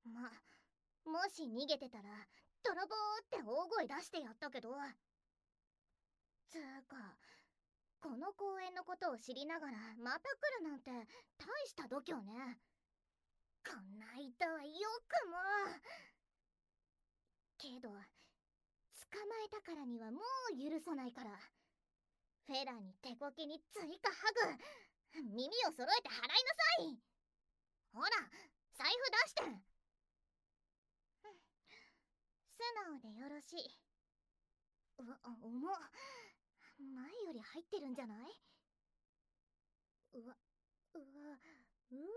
ま、もし逃げてたら泥棒って大声出してやったけど。つーか、この公園のことを知りながらまた来るなんて大した度胸ね。こんな人はよくも。けど捕まえたからにはもう許さないから、フェラに手こきに追加ハグ、耳を揃えて払いなさい。ほら、財布出して。素直でよろしい。重っ。前より入ってるんじゃない？うわ、うわ、うわ。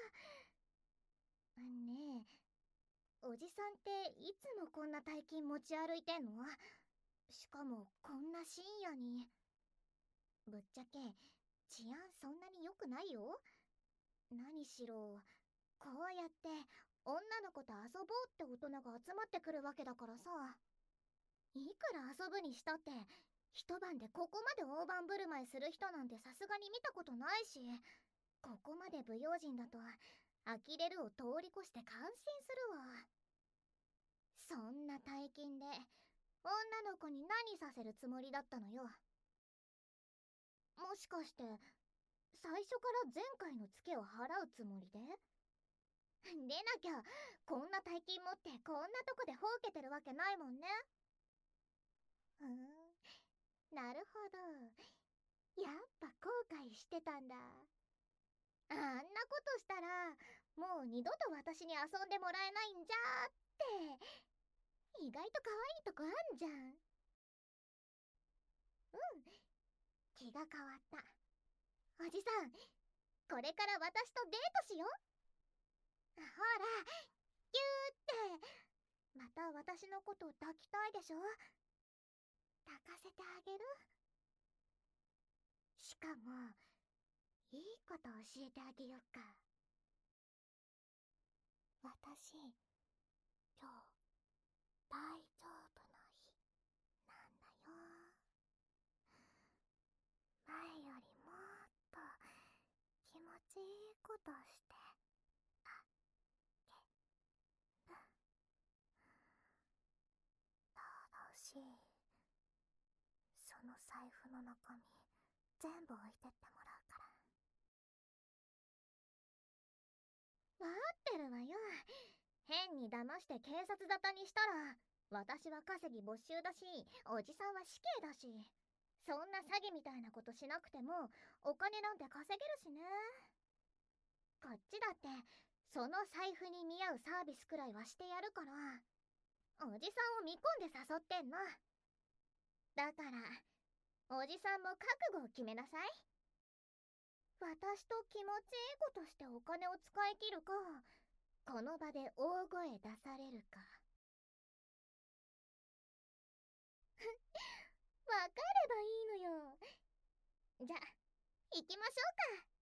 ねえ、おじさんっていつもこんな大金持ち歩いてんの？しかもこんな深夜に。ぶっちゃけ治安そんなに良くないよ。何しろこうやって女の子と遊ぼうって大人が集まってくるわけだからさ。いくら遊ぶにしたって一晩でここまで大盤振る舞いする人なんてさすがに見たことないし、ここまで不用心だと呆れるを通り越して感心するわ。そんな大金で女の子に何させるつもりだったのよ。もしかして最初から前回のツケを払うつもりで？でなきゃこんな大金持ってこんなとこでほうけてるわけないもんね。なるほど、やっぱ後悔してたんだ。あんなことしたらもう二度と私に遊んでもらえないんじゃって。意外と可愛いとこあんじゃん。気が変わった。おじさん、これから私とデートしよう。ほら、キューって。また私のこと抱きたいでしょ？抱かせてあげる。しかもいいこと教えてあげよっか。私、今日大丈夫な日なんだよ。前よりもっと気持ちいいことしてあげる。ただし、その財布の中身全部置いてってもらうから。待ってるわよ。変に騙して警察沙汰にしたら私は稼ぎ没収だし、おじさんは死刑だし、そんな詐欺みたいなことしなくてもお金なんて稼げるしね。こっちだってその財布に見合うサービスくらいはしてやるから。おじさんを見込んで誘ってんの。だからおじさんも覚悟を決めなさい。私と気持ちいいことしてお金を使い切るか、この場で大声出されるか。わかればいいのよ。じゃ、行きましょうか。